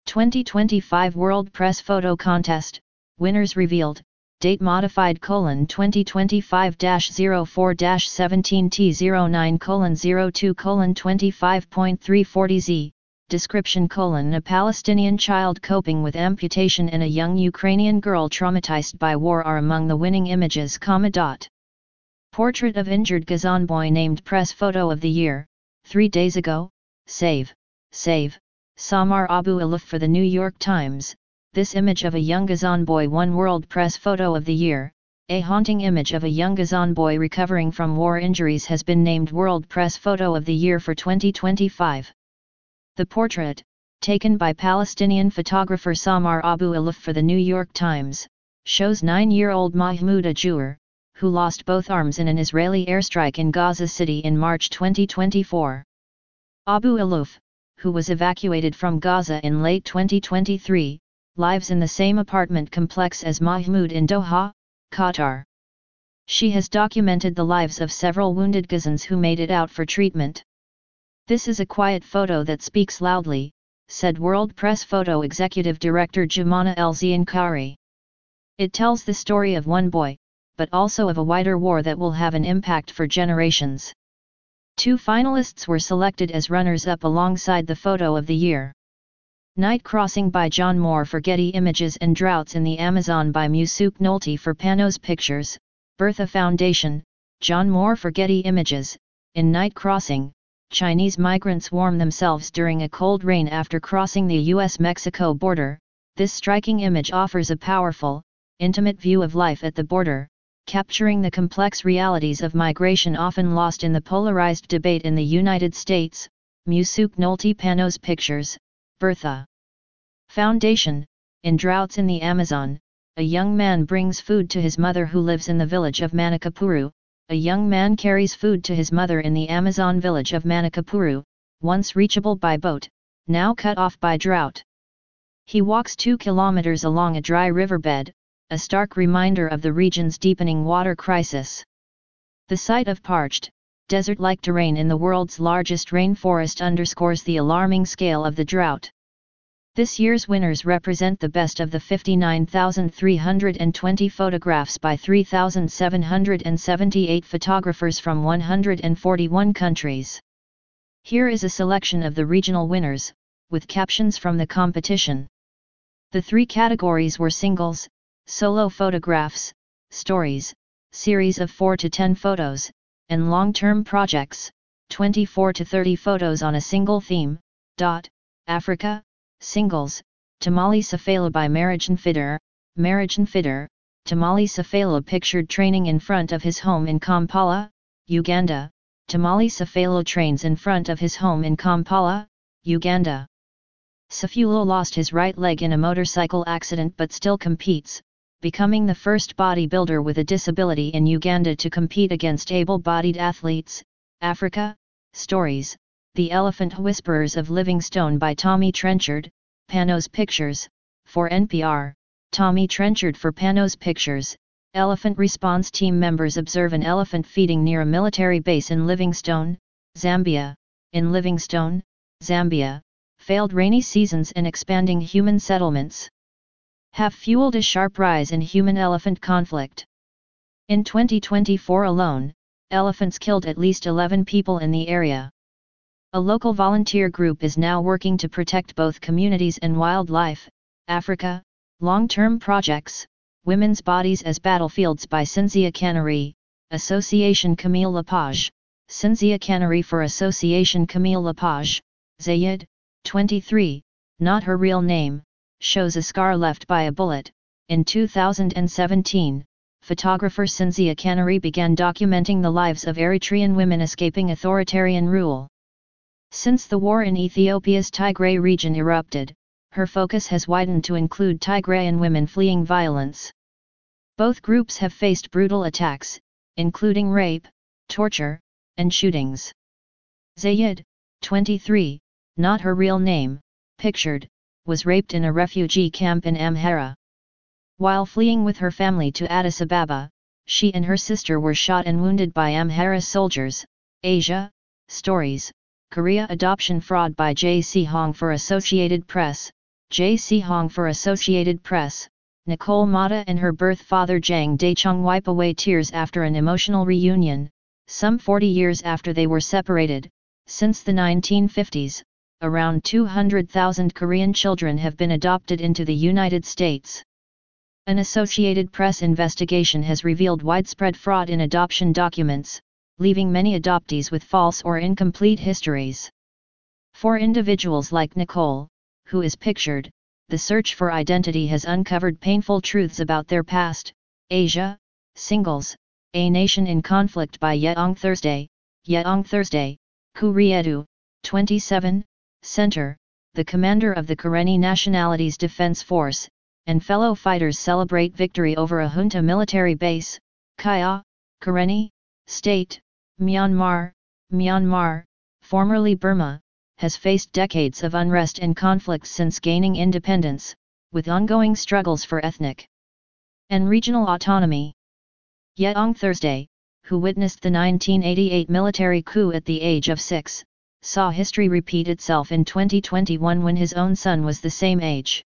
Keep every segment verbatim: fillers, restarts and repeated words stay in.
twenty twenty-five World Press Photo Contest, winners revealed, date modified colon twenty twenty-five dash zero four dash seventeen T zero nine colon zero two colon twenty-five point three forty Z, description colon a Palestinian child coping with amputation and a young Ukrainian girl traumatized by war are among the winning images, comma dot. Portrait of injured Gazan boy named Press Photo of the Year, three days ago, save, save, Samar Abu Aluf for the New York Times. This image of a young Gazan boy won World Press Photo of the Year. A haunting image of a young Gazan boy recovering from war injuries has been named World Press Photo of the Year for twenty twenty-five. The portrait, taken by Palestinian photographer Samar Abu Aluf for the New York Times, shows nine-year-old Mahmoud Ajour, who lost both arms in an Israeli airstrike in Gaza City in March twenty twenty-four. Abu Aluf, who was evacuated from Gaza in late twenty twenty-three, lives in the same apartment complex as Mahmoud in Doha, Qatar. She has documented the lives of several wounded Gazans who made it out for treatment. "This is a quiet photo that speaks loudly," said World Press Photo Executive Director Jumana El-Ziankari. "It tells the story of one boy, but also of a wider war that will have an impact for generations." Two finalists were selected as runners-up alongside the Photo of the Year. Night Crossing by John Moore for Getty Images and Droughts in the Amazon by Musook Nolte for Panos Pictures. Bertha Foundation, John Moore for Getty Images. In Night Crossing, Chinese migrants warm themselves during a cold rain after crossing the U S Mexico border. This striking image offers a powerful, intimate view of life at the border, capturing the complex realities of migration often lost in the polarized debate in the United States. Musook Nolte, Panos Pictures. Bertha Foundation. In Droughts in the Amazon, a young man brings food to his mother who lives in the village of Manicapuru. A young man carries food to his mother in the Amazon village of Manicapuru, once reachable by boat, now cut off by drought. He walks two kilometers along a dry riverbed, a stark reminder of the region's deepening water crisis. The sight of parched, desert-like terrain in the world's largest rainforest underscores the alarming scale of the drought. This year's winners represent the best of the fifty-nine thousand three hundred twenty photographs by three thousand seven hundred seventy-eight photographers from one hundred forty-one countries. Here is a selection of the regional winners, with captions from the competition. The three categories were singles, solo photographs, stories, series of four to ten photos, and long-term projects, twenty-four to thirty photos on a single theme. Dot, Africa, singles, Tamale Safela by Marajan Fitter. Marajan Fitter, Tamale Safela pictured training in front of his home in Kampala, Uganda. Tamale Safela trains in front of his home in Kampala, Uganda. Safula lost his right leg in a motorcycle accident but still competes, becoming the first bodybuilder with a disability in Uganda to compete against able-bodied athletes. Africa, stories, The Elephant Whisperers of Livingstone by Tommy Trenchard. Panos Pictures, for N P R, Tommy Trenchard for Panos Pictures. Elephant response team members observe an elephant feeding near a military base in Livingstone, Zambia. In Livingstone, Zambia, failed rainy seasons and expanding human settlements have fueled a sharp rise in human-elephant conflict. In twenty twenty-four alone, elephants killed at least eleven people in the area. A local volunteer group is now working to protect both communities and wildlife. Africa, long-term projects, Women's Bodies as Battlefields by Cinzia Canary, Association Camille Lepage. Cinzia Canary for Association Camille Lepage. Zayed, twenty-three, not her real name, shows a scar left by a bullet. In two thousand seventeen, photographer Cinzia Canary began documenting the lives of Eritrean women escaping authoritarian rule. Since the war in Ethiopia's Tigray region erupted, her focus has widened to include Tigrayan women fleeing violence. Both groups have faced brutal attacks, including rape, torture, and shootings. Zayed, twenty-three, not her real name, pictured, was raped in a refugee camp in Amhara. While fleeing with her family to Addis Ababa, she and her sister were shot and wounded by Amhara soldiers. Asia, stories, Korea adoption fraud by J C Hong for Associated Press. J C Hong for Associated Press. Nicole Mata and her birth father Jang Dacheng wipe away tears after an emotional reunion, some forty years after they were separated. Since the nineteen fifties, around two hundred thousand Korean children have been adopted into the United States. An Associated Press investigation has revealed widespread fraud in adoption documents, leaving many adoptees with false or incomplete histories. For individuals like Nicole, who is pictured, the search for identity has uncovered painful truths about their past. Asia, Singles, A Nation in Conflict by Yeong Thursday, Yeong Thursday, Kuriedu, twenty-seven, Center, the commander of the Karenni Nationalities Defense Force, and fellow fighters celebrate victory over a junta military base, Kaya, Karenni, State, Myanmar. Myanmar, formerly Burma, has faced decades of unrest and conflict since gaining independence, with ongoing struggles for ethnic and regional autonomy. Yeong Thursday, who witnessed the nineteen eighty-eight military coup at the age of six, saw history repeat itself in twenty twenty-one when his own son was the same age.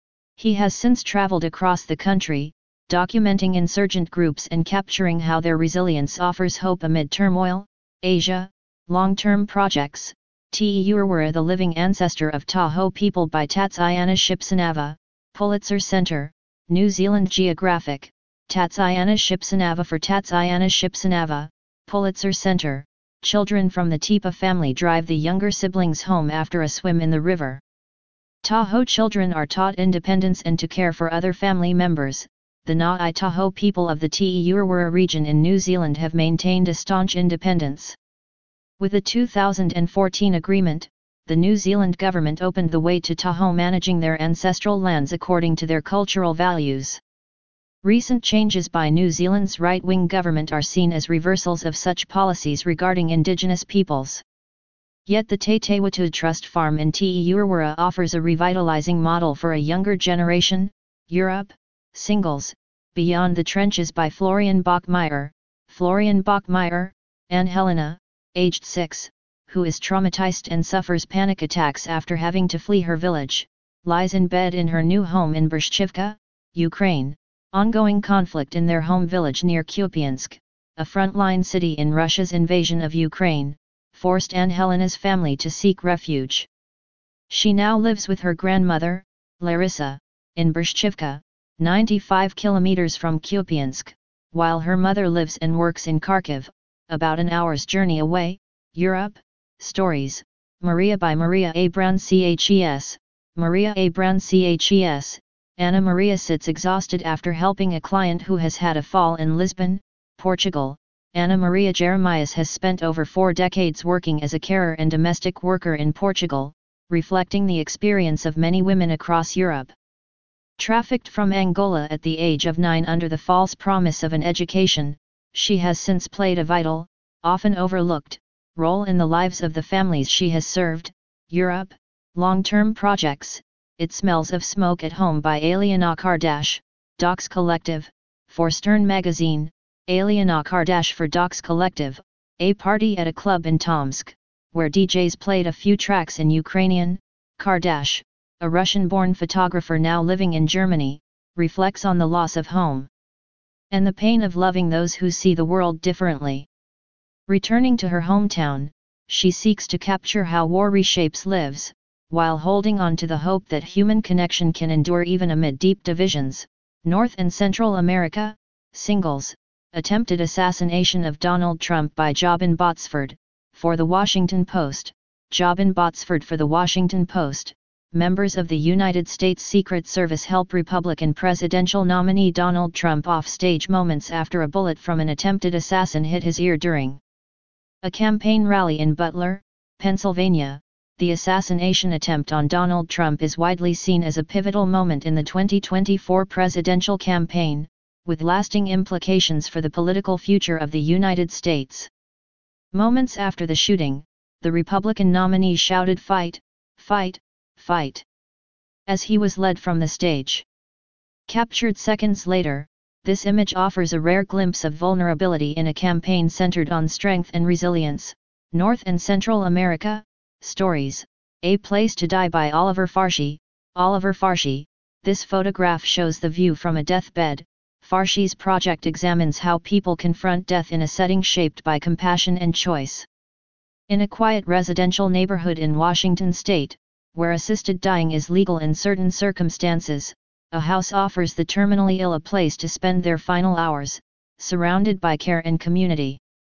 He has since traveled across the country, documenting insurgent groups and capturing how their resilience offers hope amid turmoil. Asia, long-term projects. Teurwara, the living ancestor of Taho people by Tatsiana Shipsanava, Pulitzer Center, New Zealand Geographic, Tatsiana Shipsanava for Tatsiana Shipsanava, Pulitzer Center. Children from the Tepa family drive the younger siblings home after a swim in the river. Taho children are taught independence and to care for other family members. The Ngāi Taho people of the Teurwara region in New Zealand have maintained a staunch independence. With the two thousand fourteen agreement, the New Zealand government opened the way to Taho managing their ancestral lands according to their cultural values. Recent changes by New Zealand's right-wing government are seen as reversals of such policies regarding Indigenous peoples. Yet the Te Tewatu Trust Farm in Teurwara offers a revitalizing model for a younger generation. Europe, Singles, Beyond the Trenches by Florian Bachmeier. Florian Bachmeier, Anne Helena, aged six, who is traumatized and suffers panic attacks after having to flee her village, lies in bed in her new home in Bershchivka, Ukraine. Ongoing conflict in their home village near Kupiansk, a frontline city in Russia's invasion of Ukraine, forced Anne Helena's family to seek refuge. She now lives with her grandmother, Larissa, in Bershchivka, ninety-five kilometers from Kupiansk, while her mother lives and works in Kharkiv, about an hour's journey away. Europe, Stories, Maria by Maria A. Brown Ces, Maria A. Brown Ces, Ana Maria sits exhausted after helping a client who has had a fall in Lisbon, Portugal. Ana Maria Jeremias has spent over four decades working as a carer and domestic worker in Portugal, reflecting the experience of many women across Europe. Trafficked from Angola at the age of nine under the false promise of an education, she has since played a vital, often overlooked, role in the lives of the families she has served. Europe, long-term projects. It Smells of Smoke at Home by Aliana Kardash, Docs Collective, for Stern Magazine. Aliana Kardash for Docs Collective, a party at a club in Tomsk, where D Js played a few tracks in Ukrainian. Kardash, a Russian-born photographer now living in Germany, reflects on the loss of home and the pain of loving those who see the world differently. Returning to her hometown, she seeks to capture how war reshapes lives, while holding on to the hope that human connection can endure even amid deep divisions. North and Central America, Singles, Attempted Assassination of Donald Trump by Jobin Botsford, for The Washington Post. Jobin Botsford for The Washington Post. Members of the United States Secret Service help Republican presidential nominee Donald Trump off stage moments after a bullet from an attempted assassin hit his ear during a campaign rally in Butler, Pennsylvania. The assassination attempt on Donald Trump is widely seen as a pivotal moment in the twenty twenty-four presidential campaign, with lasting implications for the political future of the United States. Moments after the shooting, the Republican nominee shouted "Fight, fight, fight," as he was led from the stage. Captured seconds later, this image offers a rare glimpse of vulnerability in a campaign centered on strength and resilience. North and Central America, Stories, A Place to Die by Oliver Farshi, Oliver Farshi. This photograph shows the view from a deathbed. Farshi's project examines how people confront death in a setting shaped by compassion and choice. In a quiet residential neighborhood in Washington state, where assisted dying is legal in certain circumstances, a house offers the terminally ill a place to spend their final hours, surrounded by care and community.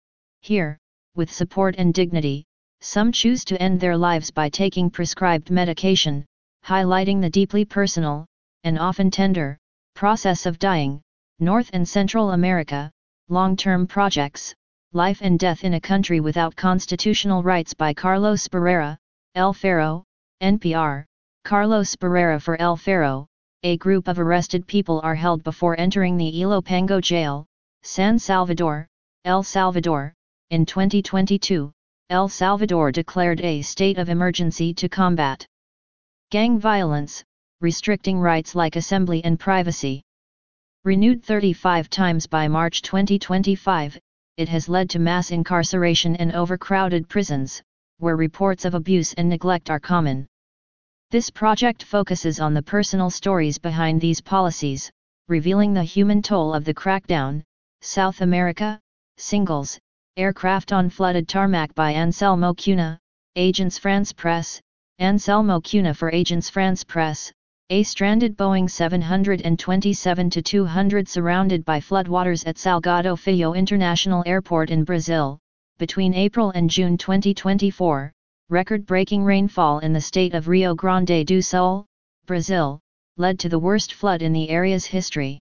Here, with support and dignity, some choose to end their lives by taking prescribed medication, highlighting the deeply personal, and often tender, process of dying. North and Central America, Long-Term Projects, Life and Death in a Country Without Constitutional Rights by Carlos Barrera, El Faro, N P R. Carlos Barrera. For El Faro, a group of arrested people are held before entering the Ilopango jail, San Salvador, El Salvador. In twenty twenty-two, El Salvador declared a state of emergency to combat gang violence, restricting rights like assembly and privacy. Renewed thirty-five times by March twenty twenty-five, it has led to mass incarceration and overcrowded prisons, where reports of abuse and neglect are common. This project focuses on the personal stories behind these policies, revealing the human toll of the crackdown. South America, Singles, Aircraft on Flooded Tarmac by Anselmo Cunha, Agence France Presse. Anselmo Cunha for Agence France Presse. A stranded Boeing seven twenty-seven dash two hundred surrounded by floodwaters at Salgado Filho International Airport in Brazil. Between April and June twenty twenty-four, record-breaking rainfall in the state of Rio Grande do Sul, Brazil, led to the worst flood in the area's history.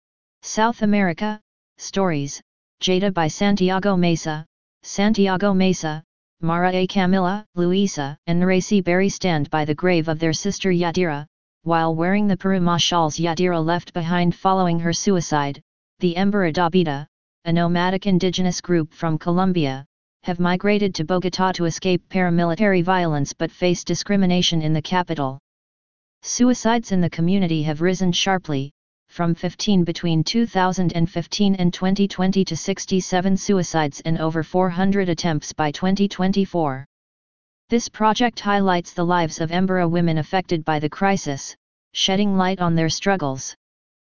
South America, Stories, Jada by Santiago Mesa. Santiago Mesa, Mara A. Camila, Luisa, and Naracy Berry stand by the grave of their sister Yadira, while wearing the Puruma shawls Yadira left behind following her suicide. The Embaradabita, a nomadic indigenous group from Colombia, have migrated to Bogotá to escape paramilitary violence but face discrimination in the capital. Suicides in the community have risen sharply, from fifteen between two thousand fifteen and twenty twenty to sixty-seven suicides and over four hundred attempts by twenty twenty-four. This project highlights the lives of Embera women affected by the crisis, shedding light on their struggles.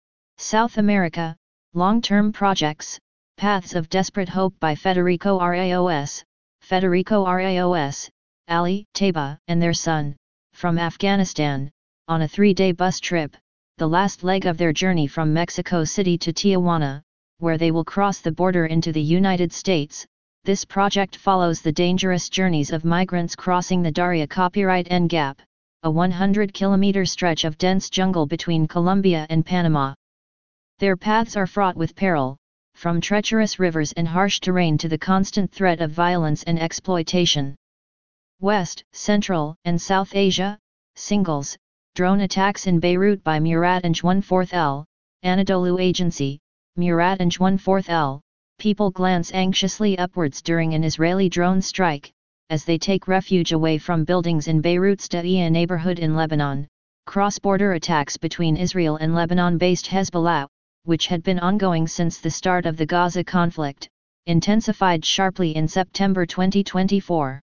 South America, Long-Term Projects, Paths of Desperate Hope by Federico Raos. Federico Raos, Ali, Taba, and their son, from Afghanistan, on a three-day bus trip, the last leg of their journey from Mexico City to Tijuana, where they will cross the border into the United States. This project follows the dangerous journeys of migrants crossing the Daria Copyright N Gap, a one hundred kilometer stretch of dense jungle between Colombia and Panama. Their paths are fraught with peril, from treacherous rivers and harsh terrain to the constant threat of violence and exploitation. West, Central, and South Asia, Singles, Drone Attacks in Beirut by Murad and one fourth L, Anadolu Agency, Murad and one fourth L. People glance anxiously upwards during an Israeli drone strike, as they take refuge away from buildings in Beirut's Da'iya neighborhood in Lebanon. Cross-border attacks between Israel and Lebanon-based Hezbollah, which had been ongoing since the start of the Gaza conflict, intensified sharply in September twenty twenty-four.